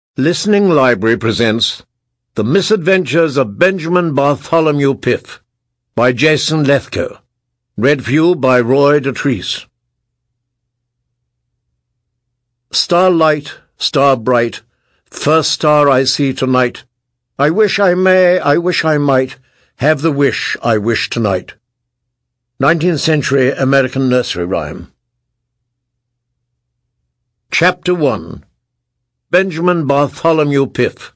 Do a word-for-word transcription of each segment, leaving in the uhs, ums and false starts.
Listening Library presents The Misadventures of Benjamin Bartholomew Piff by Jason Lethco. Read for you by Roy Dotrice. Starlight, star bright, first star I see tonight. I wish I may, I wish I might, have the wish I wish tonight. nineteenth century American nursery rhyme. Chapter one. Benjamin Bartholomew Piff.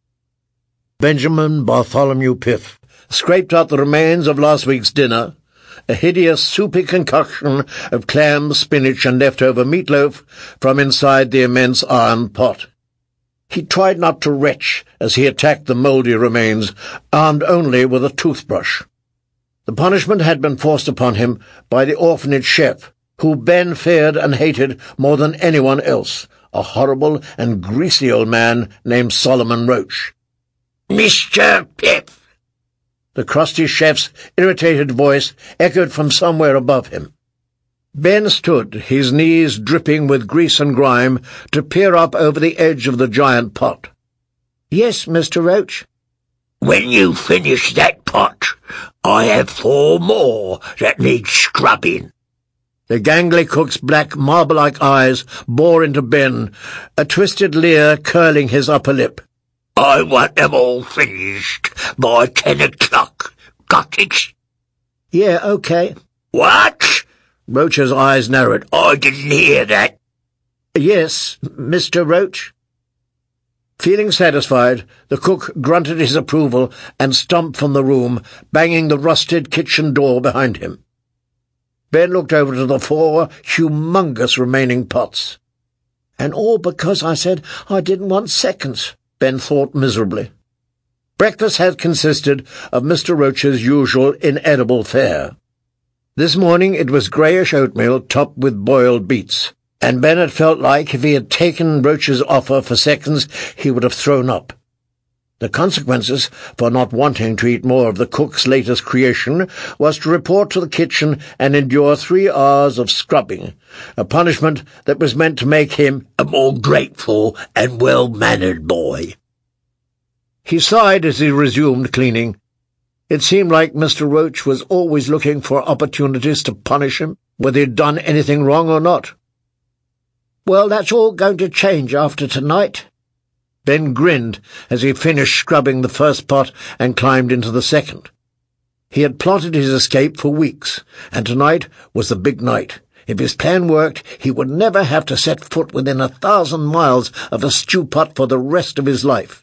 Benjamin Bartholomew Piff scraped out the remains of last week's dinner, a hideous soupy concoction of clam, spinach, and leftover meatloaf from inside the immense iron pot. He tried not to retch as he attacked the mouldy remains, armed only with a toothbrush. The punishment had been forced upon him by the orphanage chef, who Ben feared and hated more than anyone else, a horrible and greasy old man named Solomon Roach. "Mister Piff!" The crusty chef's irritated voice echoed from somewhere above him. Ben stood, his knees dripping with grease and grime, to peer up over the edge of the giant pot. "Yes, Mister Roach?" "When you finish that pot, I have four more that need scrubbing." The gangly cook's black, marble-like eyes bore into Ben, a twisted leer curling his upper lip. "I want them all finished by ten o'clock. Got it?" "Yeah, okay." "What?" Roach's eyes narrowed. "I didn't hear that." "Yes, Mister Roach." Feeling satisfied, the cook grunted his approval and stomped from the room, banging the rusted kitchen door behind him. Ben looked over to the four humongous remaining pots. "And all because I said I didn't want seconds," Ben thought miserably. Breakfast had consisted of Mister Roach's usual inedible fare. This morning it was greyish oatmeal topped with boiled beets, and Ben had felt like if he had taken Roach's offer for seconds he would have thrown up. The consequences for not wanting to eat more of the cook's latest creation was to report to the kitchen and endure three hours of scrubbing, a punishment that was meant to make him a more grateful and well-mannered boy. He sighed as he resumed cleaning. It seemed like Mister Roach was always looking for opportunities to punish him, whether he'd done anything wrong or not. "Well, that's all going to change after tonight." Ben grinned as he finished scrubbing the first pot and climbed into the second. He had plotted his escape for weeks, and tonight was the big night. If his plan worked, he would never have to set foot within a thousand miles of a stew pot for the rest of his life.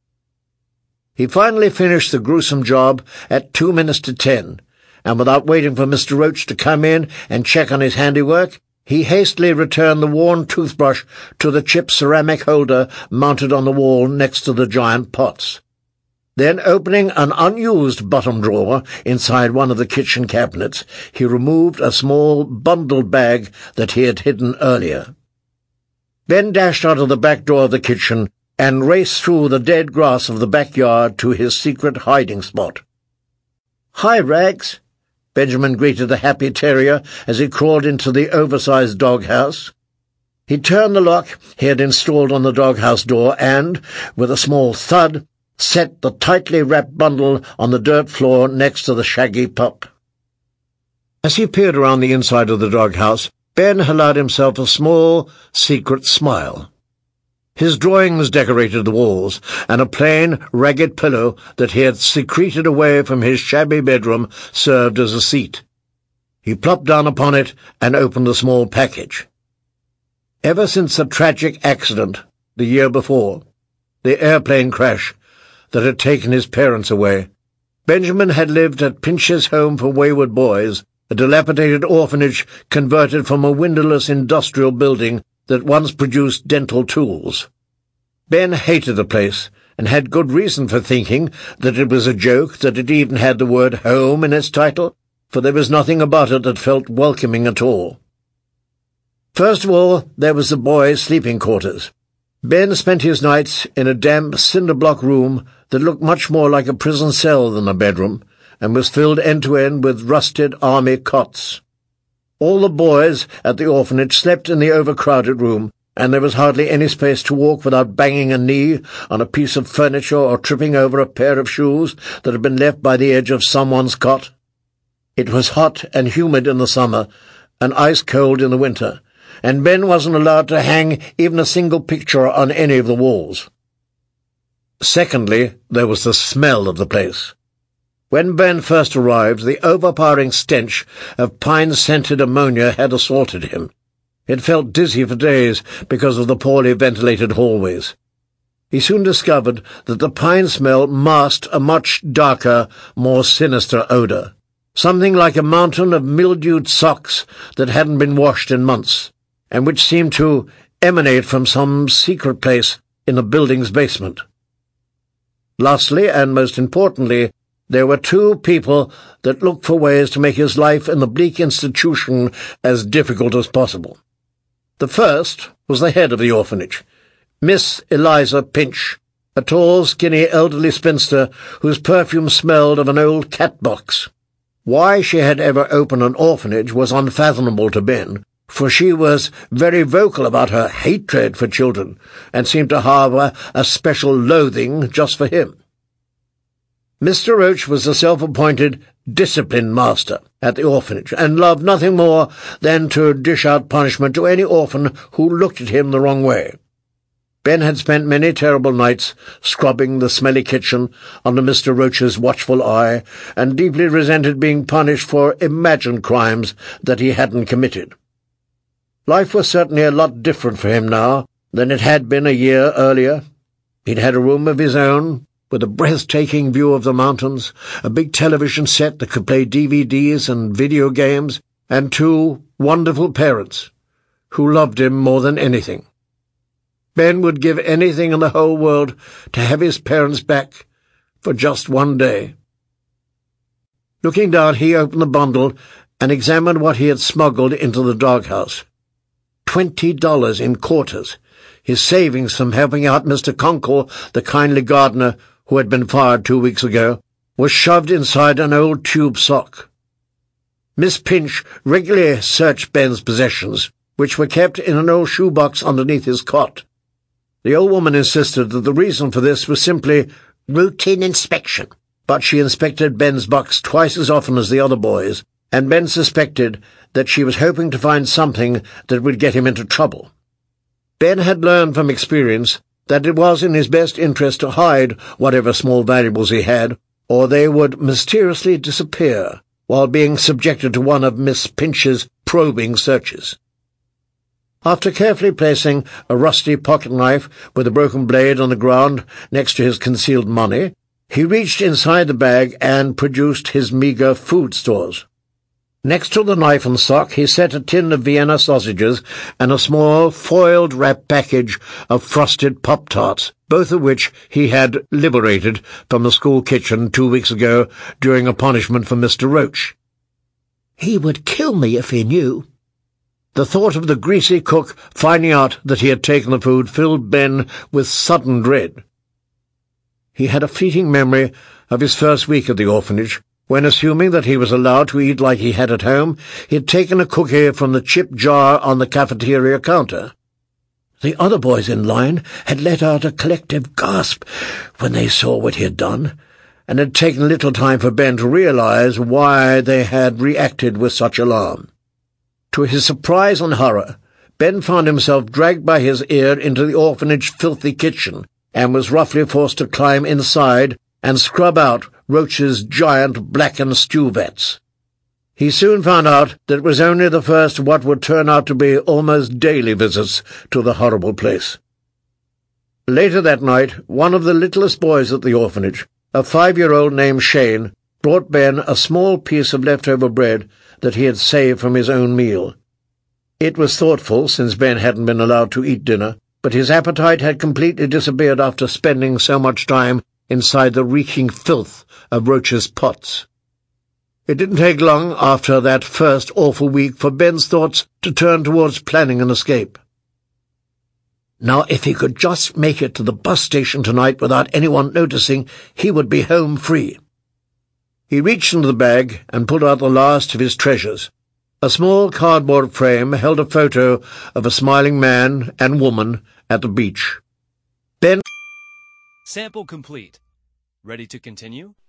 He finally finished the gruesome job at two minutes to ten, and without waiting for Mister Roach to come in and check on his handiwork, he hastily returned the worn toothbrush to the chipped ceramic holder mounted on the wall next to the giant pots. Then, opening an unused bottom drawer inside one of the kitchen cabinets, he removed a small bundled bag that he had hidden earlier. Ben dashed out of the back door of the kitchen and raced through the dead grass of the backyard to his secret hiding spot. "Hi, Rags," Benjamin greeted the happy terrier as he crawled into the oversized doghouse. He turned the lock he had installed on the doghouse door and, with a small thud, set the tightly wrapped bundle on the dirt floor next to the shaggy pup. As he peered around the inside of the doghouse, Ben allowed himself a small, secret smile. His drawings decorated the walls, and a plain, ragged pillow that he had secreted away from his shabby bedroom served as a seat. He plopped down upon it and opened the small package. Ever since the tragic accident the year before, the airplane crash that had taken his parents away, Benjamin had lived at Pinch's Home for Wayward Boys, a dilapidated orphanage converted from a windowless industrial building that once produced dental tools. Ben hated the place, and had good reason for thinking that it was a joke that it even had the word home in its title, for there was nothing about it that felt welcoming at all. First of all, there was the boys' sleeping quarters. Ben spent his nights in a damp cinder-block room that looked much more like a prison cell than a bedroom, and was filled end-to-end with rusted army cots. All the boys at the orphanage slept in the overcrowded room, and there was hardly any space to walk without banging a knee on a piece of furniture or tripping over a pair of shoes that had been left by the edge of someone's cot. It was hot and humid in the summer, and ice-cold in the winter, and Ben wasn't allowed to hang even a single picture on any of the walls. Secondly, there was the smell of the place. When Ben first arrived, the overpowering stench of pine-scented ammonia had assaulted him. It felt dizzy for days because of the poorly ventilated hallways. He soon discovered that the pine smell masked a much darker, more sinister odour, something like a mountain of mildewed socks that hadn't been washed in months, and which seemed to emanate from some secret place in the building's basement. Lastly, and most importantly, there were two people that looked for ways to make his life in the bleak institution as difficult as possible. The first was the head of the orphanage, Miss Eliza Pinch, a tall, skinny, elderly spinster whose perfume smelled of an old cat box. Why she had ever opened an orphanage was unfathomable to Ben, for she was very vocal about her hatred for children, and seemed to harbour a special loathing just for him. Mister Roach was the self-appointed discipline master at the orphanage, and loved nothing more than to dish out punishment to any orphan who looked at him the wrong way. Ben had spent many terrible nights scrubbing the smelly kitchen under Mister Roach's watchful eye, and deeply resented being punished for imagined crimes that he hadn't committed. Life was certainly a lot different for him now than it had been a year earlier. He'd had a room of his own, with a breathtaking view of the mountains, a big television set that could play D V Ds and video games, and two wonderful parents, who loved him more than anything. Ben would give anything in the whole world to have his parents back for just one day. Looking down, he opened the bundle and examined what he had smuggled into the doghouse. Twenty dollars in quarters, his savings from helping out Mister Conkle, the kindly gardener who had been fired two weeks ago, was shoved inside an old tube sock. Miss Pinch regularly searched Ben's possessions, which were kept in an old shoebox underneath his cot. The old woman insisted that the reason for this was simply routine inspection, but she inspected Ben's box twice as often as the other boys, and Ben suspected that she was hoping to find something that would get him into trouble. Ben had learned from experience that it was in his best interest to hide whatever small valuables he had, or they would mysteriously disappear while being subjected to one of Miss Pinch's probing searches. After carefully placing a rusty pocket-knife with a broken blade on the ground next to his concealed money, he reached inside the bag and produced his meagre food stores. Next to the knife and sock, he set a tin of Vienna sausages and a small, foiled-wrap package of frosted Pop-Tarts, both of which he had liberated from the school kitchen two weeks ago during a punishment for Mister Roach. He would kill me if he knew. The thought of the greasy cook finding out that he had taken the food filled Ben with sudden dread. He had a fleeting memory of his first week at the orphanage, when, assuming that he was allowed to eat like he had at home, he had taken a cookie from the chip jar on the cafeteria counter. The other boys in line had let out a collective gasp when they saw what he had done, and it had taken little time for Ben to realize why they had reacted with such alarm. To his surprise and horror, Ben found himself dragged by his ear into the orphanage filthy kitchen, and was roughly forced to climb inside and scrub out Roach's giant blackened stew vats. He soon found out that it was only the first of what would turn out to be almost daily visits to the horrible place. Later that night, one of the littlest boys at the orphanage, a five-year-old named Shane, brought Ben a small piece of leftover bread that he had saved from his own meal. It was thoughtful, since Ben hadn't been allowed to eat dinner, but his appetite had completely disappeared after spending so much time inside the reeking filth of Roach's pots. It didn't take long after that first awful week for Ben's thoughts to turn towards planning an escape. Now, if he could just make it to the bus station tonight without anyone noticing, he would be home free. He reached into the bag and pulled out the last of his treasures, A small cardboard frame held a photo of a smiling man and woman at the beach. Ben Sample complete. Ready to continue?